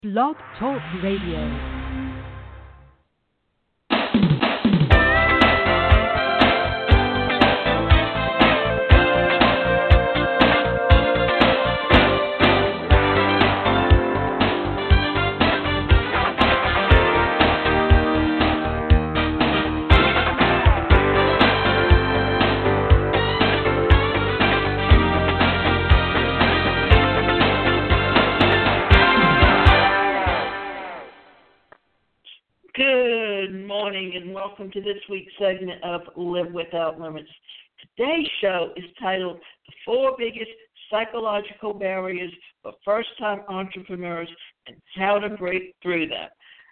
Blog Talk Radio. Good morning and welcome to this week's segment of Live Without Limits. Today's show is titled The Four Biggest Psychological Barriers for First-Time Entrepreneurs and How to Break Through Them.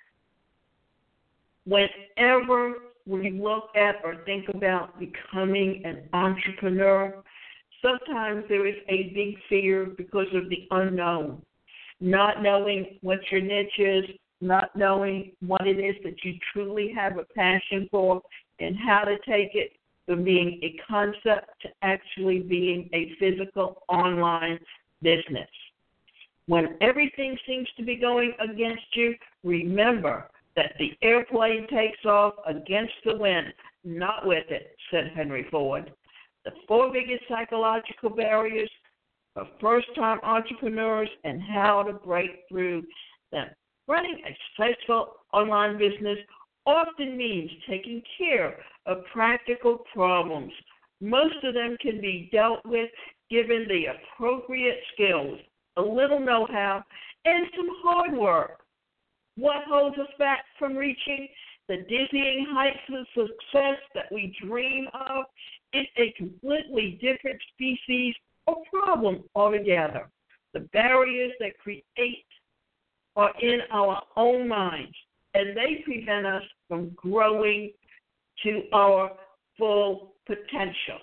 Whenever we look at or think about becoming an entrepreneur, sometimes there is a big fear because of the unknown, not knowing what your niche is, not knowing what it is that you truly have a passion for, and how to take it from being a concept to actually being a physical online business. When everything seems to be going against you, remember that the airplane takes off against the wind, not with it, said Henry Ford. The four biggest psychological barriers for first-time entrepreneurs and how to break through them. Running a successful online business often means taking care of practical problems. Most of them can be dealt with given the appropriate skills, a little know-how, and some hard work. What holds us back from reaching the dizzying heights of success that we dream of is a completely different species or problem altogether. The barriers that create are in our own minds, and they prevent us from growing to our full potential.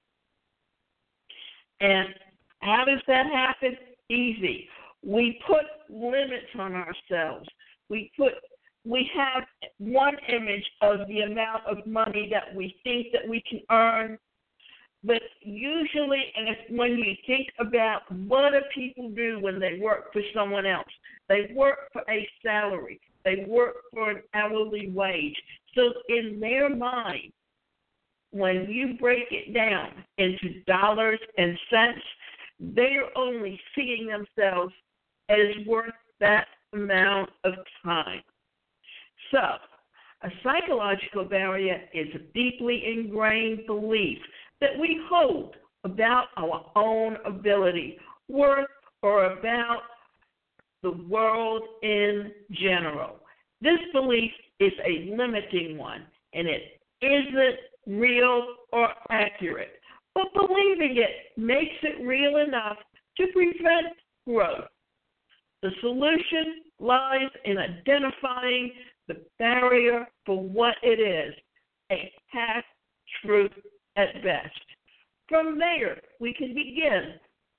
And how does that happen? Easy. We put limits on ourselves. We have one image of the amount of money that we think that we can earn. But usually, when you think about what do people do when they work for someone else, they work for a salary. They work for an hourly wage. So in their mind, when you break it down into dollars and cents, they're only seeing themselves as worth that amount of time. So a psychological barrier is a deeply ingrained belief that we hold about our own ability, worth, or about the world in general. This belief is a limiting one, and it isn't real or accurate. But believing it makes it real enough to prevent growth. The solution lies in identifying the barrier for what it is, a half-truth at best. From there, we can begin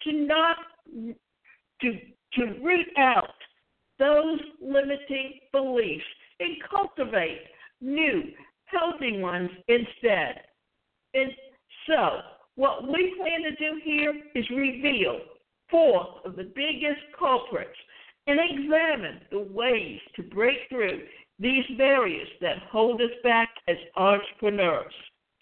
to root out those limiting beliefs and cultivate new, healthy ones instead. And so, what we plan to do here is reveal four of the biggest culprits and examine the ways to break through these barriers that hold us back as entrepreneurs.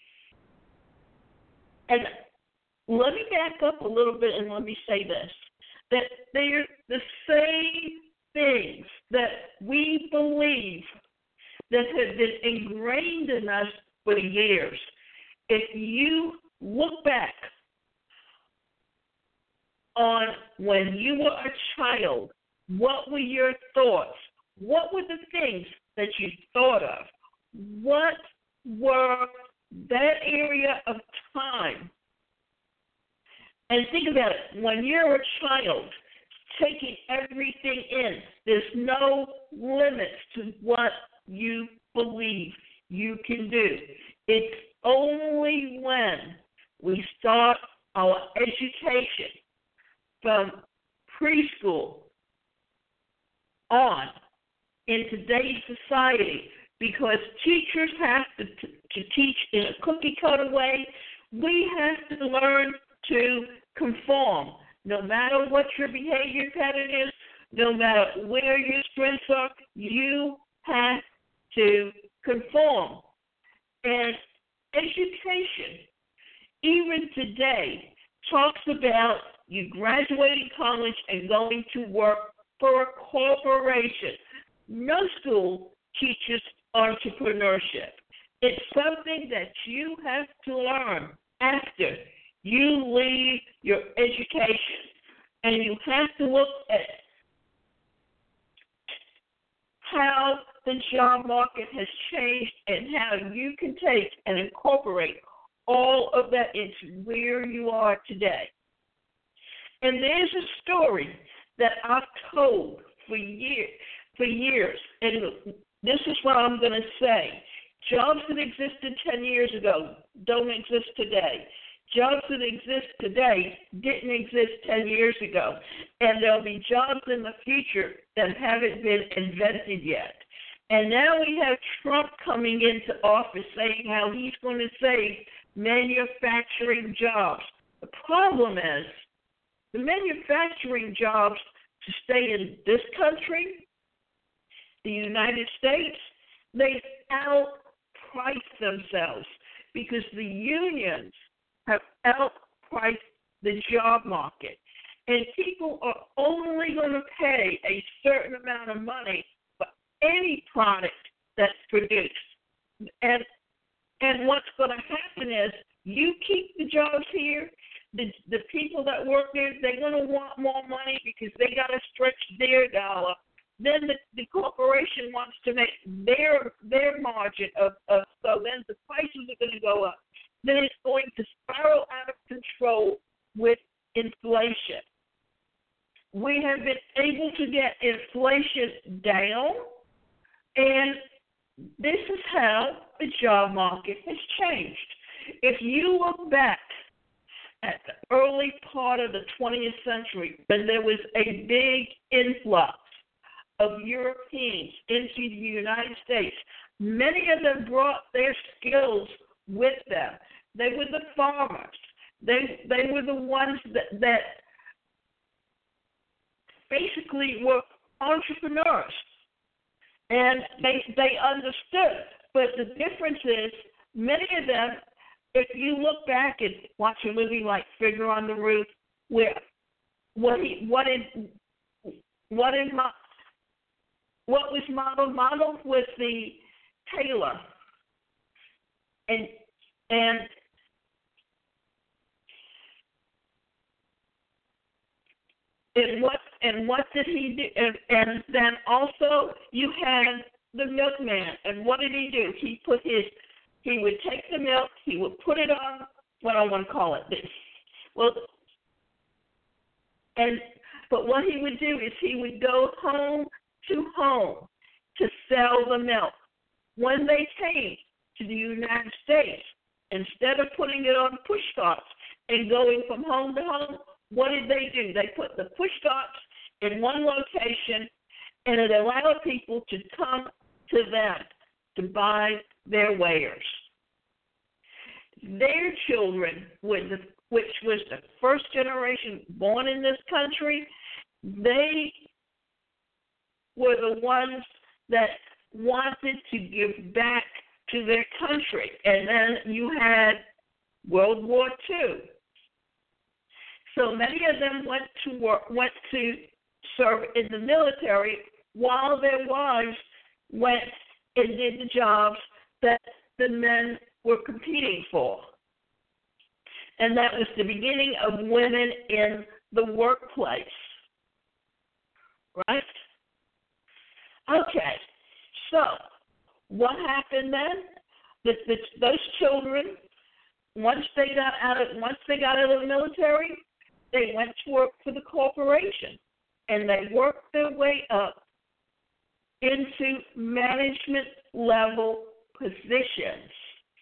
And let me back up a little bit and let me say this, that they're the same things that we believe that have been ingrained in us for years. If you look back on when you were a child, what were your thoughts? What were the things that you thought of? What were that area of time? And think about it. When you're a child, taking everything in, there's no limits to what you believe you can do. It's only when we start our education from preschool on in today's society, because teachers have to teach in a cookie-cutter way, we have to learn to conform. No matter what your behavior pattern is, No matter where your strengths are, you have to conform. And education, even today, talks about you graduating college and going to work for a corporation. No school teaches entrepreneurship. It's something that you have to learn after you leave your education. And you have to look at how the job market has changed and how you can take and incorporate all of that into where you are today. And there's a story that I've told for years, and this is what I'm going to say. Jobs that existed 10 years ago don't exist today. Jobs that exist today didn't exist 10 years ago. And there'll be jobs in the future that haven't been invented yet. And now we have Trump coming into office saying how he's going to save manufacturing jobs. The problem is the manufacturing jobs to stay in this country, the United States, they outprice themselves because the unions have outpriced the job market. And people are only going to pay a certain amount of money for any product that's produced. And what's going to happen is you keep the jobs here, the people that work there, they're going to want more money because they got to stretch their dollar. Then the corporation wants to make their margin of so then the prices are going to go up. Then it's going to spiral out of control with inflation. We have been able to get inflation down, and this is how the job market has changed. If you look back at the early part of the 20th century, when there was a big influx of Europeans into the United States, many of them brought their skills with them. They were the farmers. They were the ones that basically were entrepreneurs. And they understood. But the difference is, many of them, if you look back and watch a movie like Fiddler on the Roof, where what was modeled was the tailor, and what did he do? And then also you had the milkman, and what did he do? He would take the milk, he would put it on what I want to call it this. Well, but what he would do is he would go home to sell the milk. When they came to the United States, instead of putting it on push carts and going from home to home, what did they do? They put the push carts in one location, and it allowed people to come to them to buy their wares. Their children, which was the first generation born in this country, they were the ones that wanted to give back to their country. And then you had World War II. So many of them went to serve in the military while their wives went and did the jobs that the men were competing for. And that was the beginning of women in the workplace. Right? Okay. So what happened then? Those children, once they got out of the military, they went to work for the corporation, and they worked their way up into management level positions.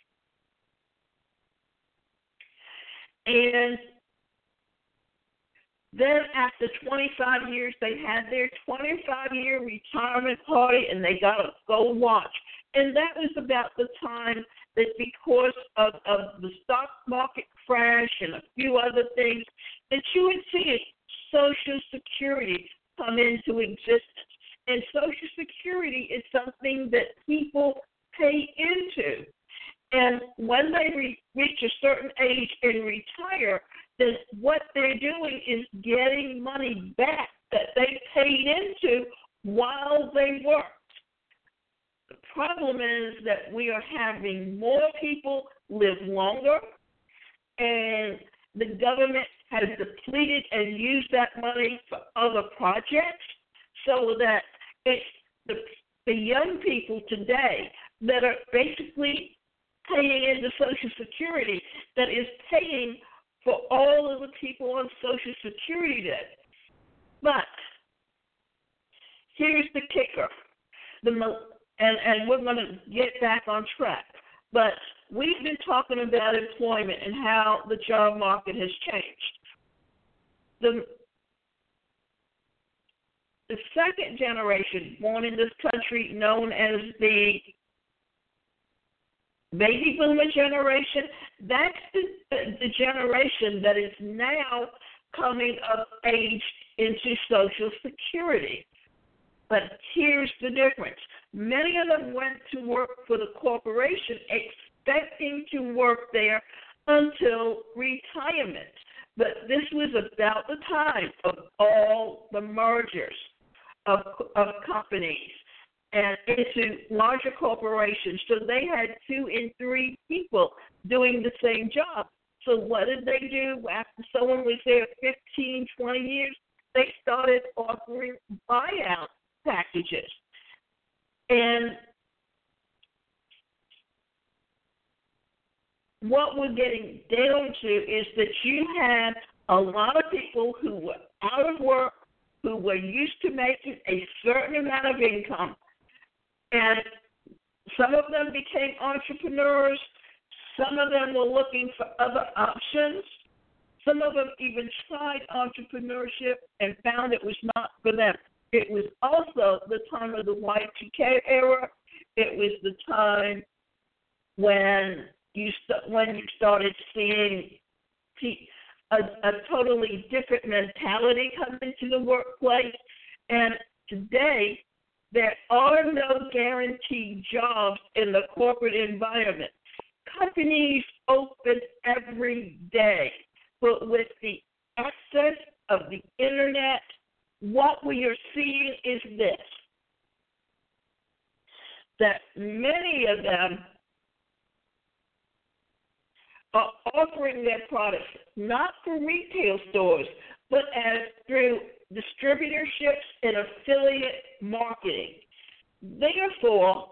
And then after 25 years, they had their 25-year retirement party, and they got a gold watch. And that was about the time that, because of the stock market crash and a few other things, that you would see Social Security come into existence. And Social Security is something that people pay into. And when they reach a certain age and retire, then what they're doing is getting money back that they paid into while they worked. The problem is that we are having more people live longer, and the government has depleted and used that money for other projects, so that it's the young people today that are basically paying into Social Security that is paying for all of the people on Social Security debt. But here's the kicker, and we're going to get back on track. But we've been talking about employment and how the job market has changed. The second generation born in this country, known as the baby boomer generation, that's the generation that is now coming of age into Social Security. But here's the difference. Many of them went to work for the corporation expecting to work there until retirement. But this was about the time of all the mergers of companies and into larger corporations. So they had 2 and 3 people doing the same job. So what did they do after someone was there 15, 20 years? They started offering buyout packages. And what we're getting down to is that you had a lot of people who were out of work, who were used to making a certain amount of income, and some of them became entrepreneurs. Some of them were looking for other options. Some of them even tried entrepreneurship and found it was not for them. It was also the time of the Y2K era. It was the time when you started seeing a totally different mentality come into the workplace. And today, there are no guaranteed jobs in the corporate environment. Companies open every day, but with the access of the Internet, what we are seeing is this, that many of them are offering their products not for retail stores, but as through distributorships and affiliate marketing. Therefore,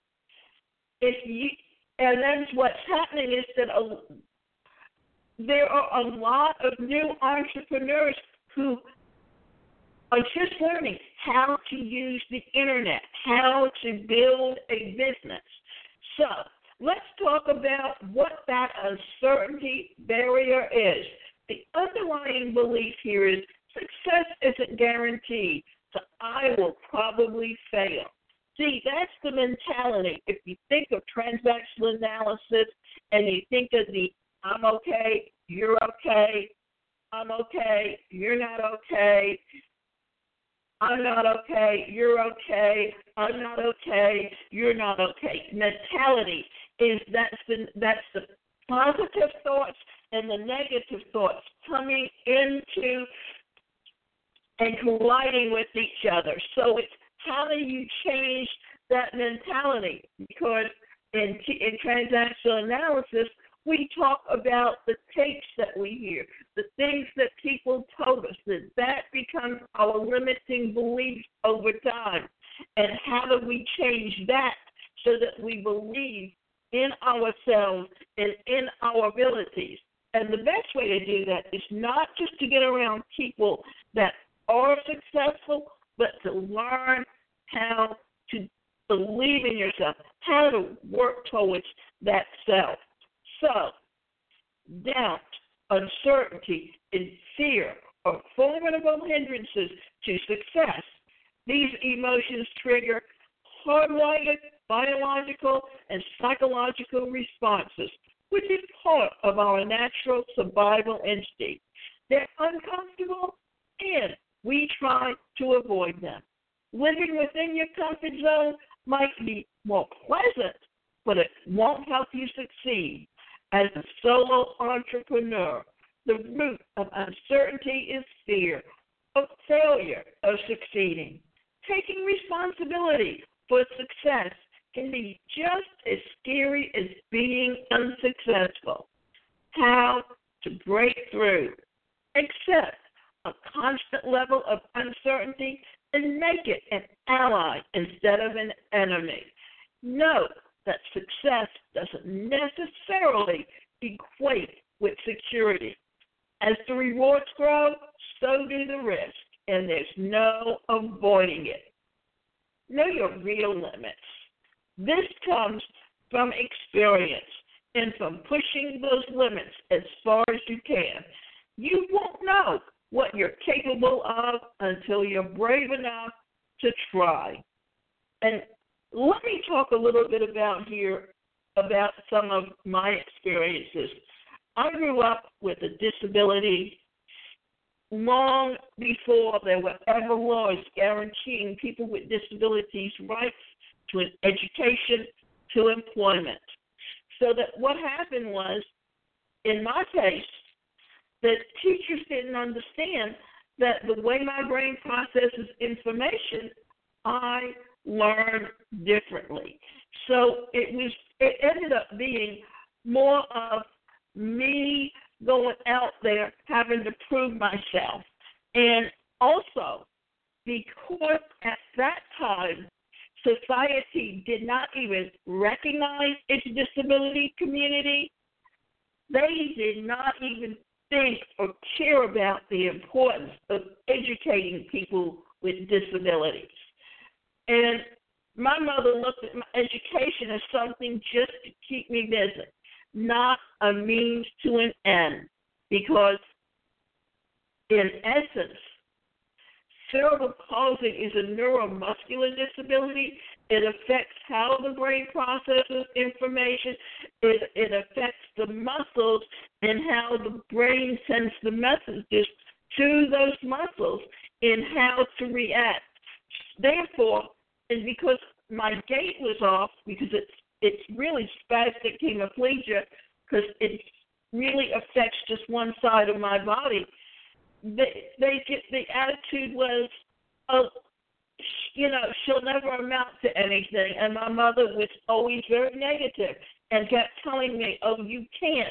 and then what's happening is that there are a lot of new entrepreneurs who are just learning how to use the Internet, how to build a business. So let's talk about what that uncertainty barrier is. The underlying belief here is success isn't guaranteed, so I will probably fail. See, that's the mentality. If you think of transactional analysis and you think of the I'm okay, you're okay, I'm okay, you're not okay, I'm not okay, you're okay, I'm not okay, you're not okay. Mentality is that's the positive thoughts and the negative thoughts coming into and colliding with each other. So it's how do you change that mentality? Because in transactional analysis, we talk about the tapes that we hear, the things that people told us, that becomes our limiting beliefs over time. And how do we change that so that we believe in ourselves and in our abilities? And the best way to do that is not just to get around people that are successful, but to learn how to believe in yourself, how to work towards that self. So, doubt, uncertainty, and fear are formidable hindrances to success. These emotions trigger hardwired biological and psychological responses, which is part of our natural survival instinct. They're uncomfortable and we try to avoid them. Living within your comfort zone might be more pleasant, but it won't help you succeed. As a solo entrepreneur, the root of uncertainty is fear of failure of succeeding. Taking responsibility for success can be just as scary as being unsuccessful. How to break through? Accept a constant level of uncertainty and make it an ally instead of an enemy. Note that success doesn't necessarily equate with security. As the rewards grow, so do the risks, and there's no avoiding it. Know your real limits. This comes from experience and from pushing those limits as far as you can. You won't know what you're capable of until you're brave enough to try. And let me talk a little bit about some of my experiences. I grew up with a disability long before there were ever laws guaranteeing people with disabilities rights to an education, to employment. So that what happened was, in my case, the teachers didn't understand that the way my brain processes information, I learn differently. So it ended up being more of me going out there having to prove myself. And also, because at that time, society did not even recognize its disability community, they did not even think or care about the importance of educating people with disabilities. And my mother looked at my education as something just to keep me busy, not a means to an end, because in essence, cerebral palsy is a neuromuscular disability. It affects how the brain processes information. It affects the muscles and how the brain sends the messages to those muscles in how to react. Therefore, and because my gait was off, because it's really spastic hemiplegia, because it really affects just one side of my body, the attitude was, oh, she'll never amount to anything. And my mother was always very negative and kept telling me, oh, you can't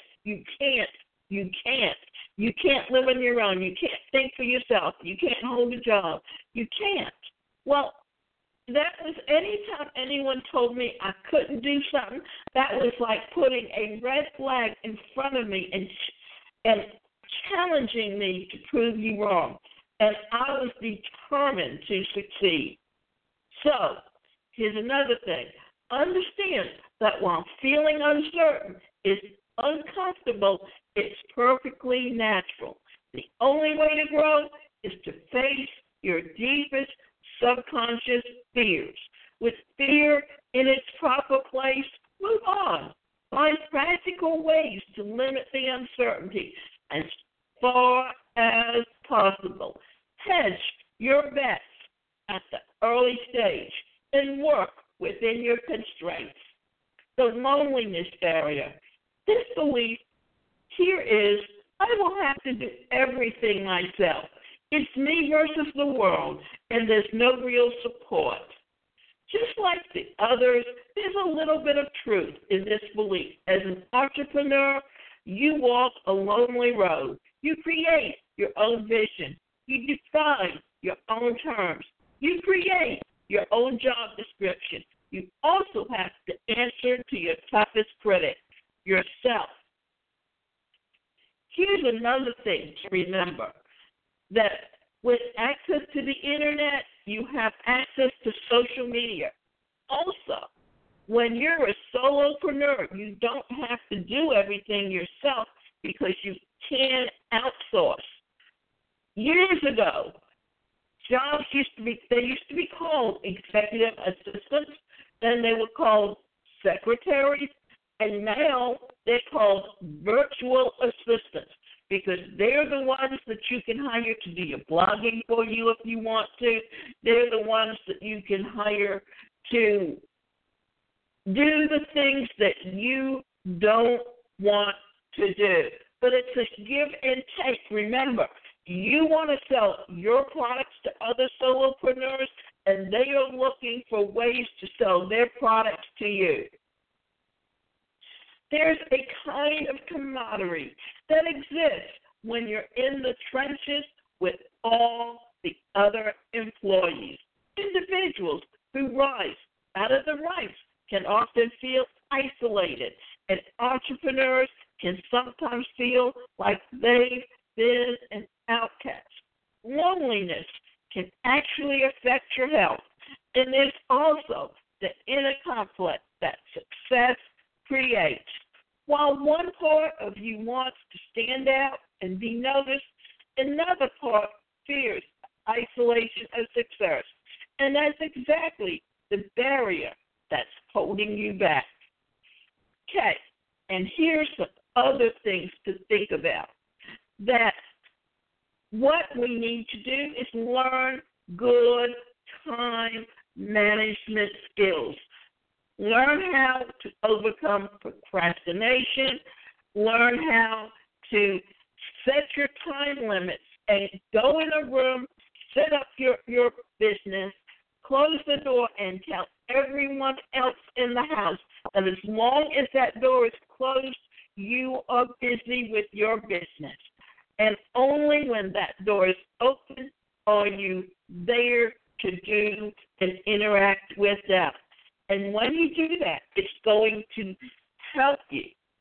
live on your own. You can't think for yourself. You can't hold a job. You can't. Well, that was anytime anyone told me I couldn't do something, that was like putting a red flag in front of me and challenging me to prove you wrong. And I was determined to succeed. So, here's another thing. Understand that while feeling uncertain is uncomfortable, it's perfectly natural. The only way to grow is to face your deepest subconscious fears. With fear in its proper place, move on. Find practical ways to limit the uncertainty as far as possible. Hedge your bets at the early stage and work within your constraints. The loneliness barrier. This belief here is, I will have to do everything myself. It's me versus the world, and there's no real support. Just like the others, there's a little bit of truth in this belief. As an entrepreneur, you walk a lonely road. You create your own vision. You define your own terms. You create your own job description. You also have to answer to your toughest critic, yourself. Here's another thing to remember, that with access to the internet, you have access to social media. Also, when you're a solopreneur, you don't have to do everything yourself because you can outsource. Years ago, jobs used to be called executive assistants, then they were called secretaries, and now they're called virtual assistants. because they're the ones that you can hire to do your blogging for you if you want to. They're the ones that you can hire to do the things that you don't want to do. But it's a give and take. Remember, you want to sell your products to other solopreneurs, and they are looking for ways to sell their products to you. There's a kind of camaraderie that exists when you're in the trenches with all the other employees. Individuals who rise out of the ranks can often feel isolated, and entrepreneurs can sometimes feel like they've been an outcast. Loneliness can actually affect your health, and there's also the inner conflict that success creates. While one part of you wants to stand out and be noticed, another part fears isolation of success. And that's exactly the barrier that's holding you back. Okay, and here's some other things to think about. That what we need to do is learn good time management skills. Learn how to overcome procrastination. Learn how to set your time limits and go in a room, set up your business, close the door, and tell everyone else in the house that as long as that door is closed, you are busy with your business. And only when that door is open are you there to do and interact with them. And when you do that, it's going to help you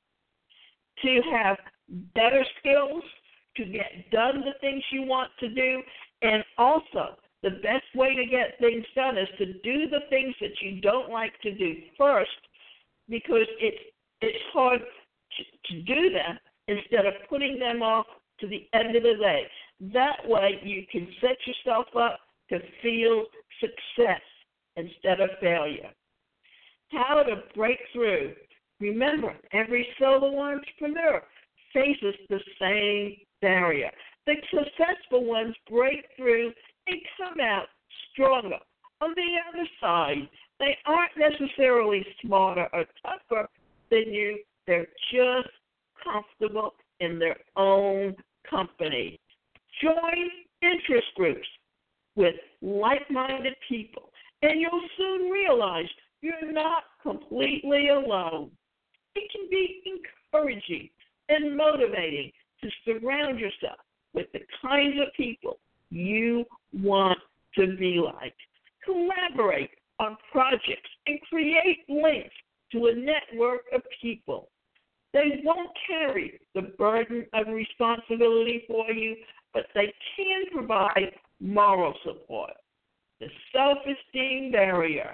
to have better skills, to get done the things you want to do, and also the best way to get things done is to do the things that you don't like to do first, because it's hard to do them instead of putting them off to the end of the day. That way you can set yourself up to feel success instead of failure. How to break through. Remember, every solo entrepreneur faces the same barrier. The successful ones break through and come out stronger. On the other side, they aren't necessarily smarter or tougher than you. They're just comfortable in their own company. Join interest groups with like-minded people, and you'll soon realize you're not completely alone. It can be encouraging and motivating to surround yourself with the kinds of people you want to be like. Collaborate on projects and create links to a network of people. They won't carry the burden of responsibility for you, but they can provide moral support. The self-esteem barrier.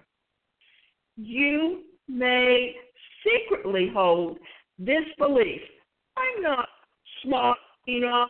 You may secretly hold this belief: I'm not smart enough,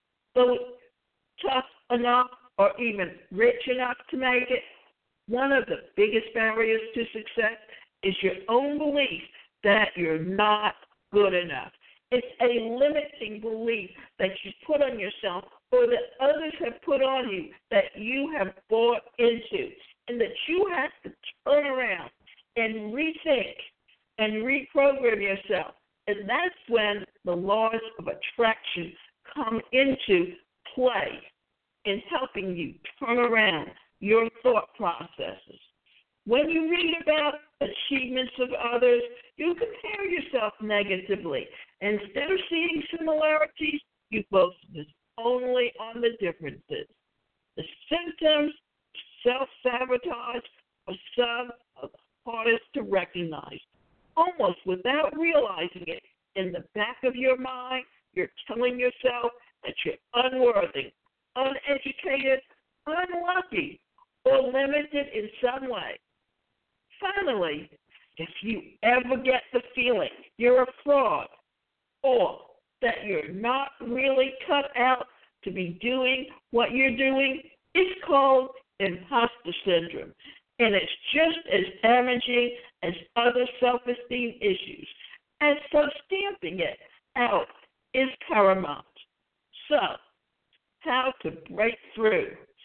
tough enough, or even rich enough to make it. One of the biggest barriers to success is your own belief that you're not good enough. It's a limiting belief that you put on yourself or that others have put on you, that you have bought into, and that you have to turn around and rethink and reprogram yourself. And that's when the laws of attraction come into play in helping you turn around your thought processes. When you read about achievements of others, you compare yourself negatively. Instead of seeing similarities, you focus only on the differences. The symptoms of self-sabotage are some of the hardest to recognize. Almost without realizing it, in the back of your mind, you're telling yourself that you're unworthy, uneducated, unlucky, or limited in some way. Finally, if you ever get the feeling you're a fraud or that you're not really cut out to be doing what you're doing, it's called imposter syndrome. And it's just as damaging as other self-esteem issues. And so stamping it out is paramount. So, how to break through.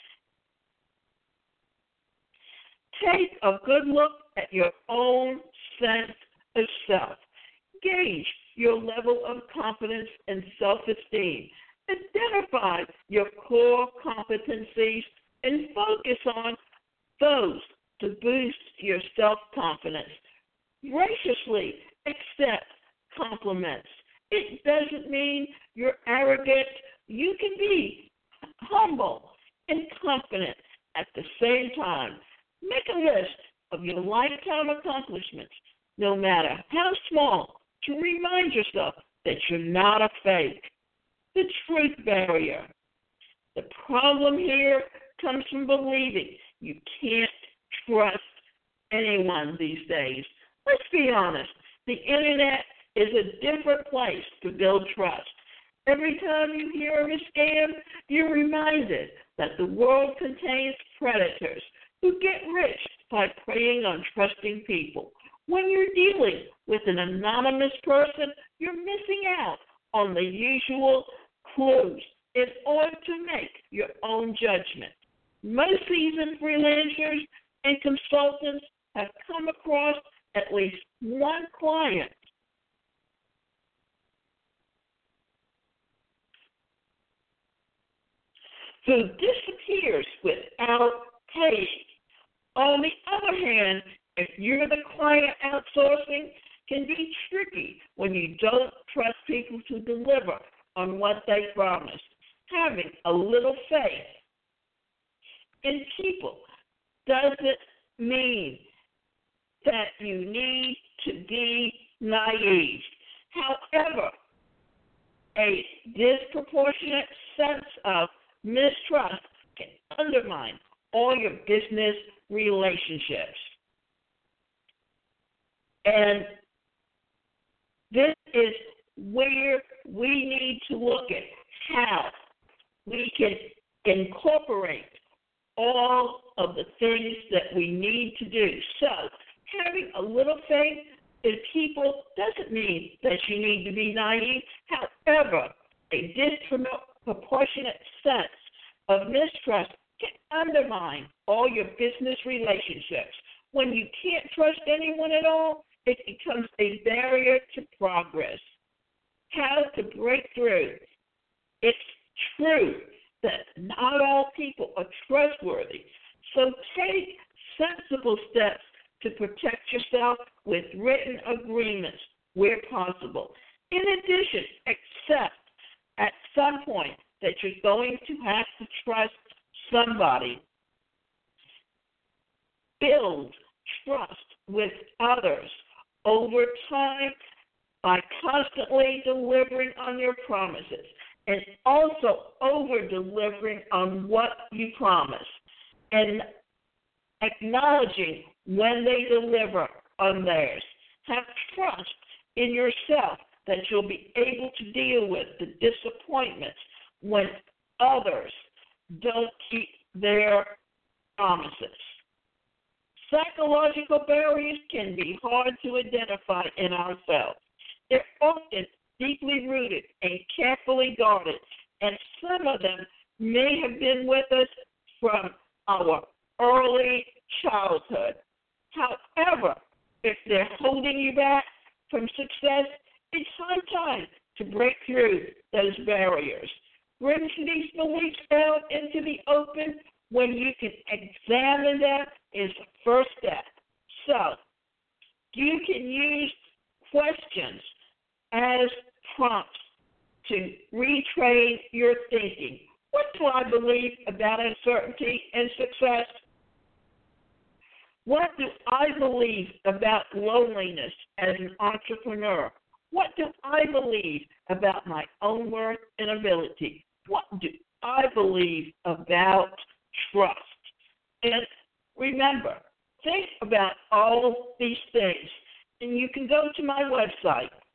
Take a good look at your own sense of self. Gauge your level of confidence and self-esteem. Identify your core competencies and focus on those to boost your self-confidence. Graciously accept compliments. It doesn't mean you're arrogant. You can be humble and confident at the same time. Make a list of your lifetime accomplishments, no matter how small, to remind yourself that you're not a fake. The truth barrier. The problem here comes from believing you can't trust anyone these days. Let's be honest. The internet is a different place to build trust. Every time you hear of a scam, you're reminded that the world contains predators who get rich by preying on trusting people. When you're dealing with an anonymous person, you're missing out on the usual clues in order to make your own judgment. Most seasoned freelancers and consultants have come across at least one client who disappears without pay. On the other hand, if you're the client, outsourcing can be tricky when you don't trust people to deliver on what they promise. Having a little faith in people doesn't mean that you need to be naive. However, a disproportionate sense of mistrust can undermine all your business relationships. And this is where we need to look at how we can incorporate all of the things that we need to do. So, having a little faith in people doesn't mean that you need to be naive. However, a disproportionate sense of mistrust can undermine all your business relationships. When you can't trust anyone at all, it becomes a barrier to progress. How to break through. It's true that not all people are trustworthy, so take sensible steps to protect yourself with written agreements where possible. In addition, accept at some point that you're going to have to trust somebody. Build trust with others over time by constantly delivering on your promises and also over-delivering on what you promise and acknowledging when they deliver on theirs. Have trust in yourself that you'll be able to deal with the disappointments when others don't keep their promises. Psychological barriers can be hard to identify in ourselves. They're often deeply rooted and carefully guarded, and some of them may have been with us from our early childhood. However, if they're holding you back from success, it's high time to break through those barriers. Bring these beliefs out into the open when you can examine them is the first step. So, you can use questions as prompts to retrain your thinking. What do I believe about uncertainty and success? What do I believe about loneliness as an entrepreneur? What do I believe about my own worth and ability? What do I believe about trust? And remember, think about all these things. And you can go to my website,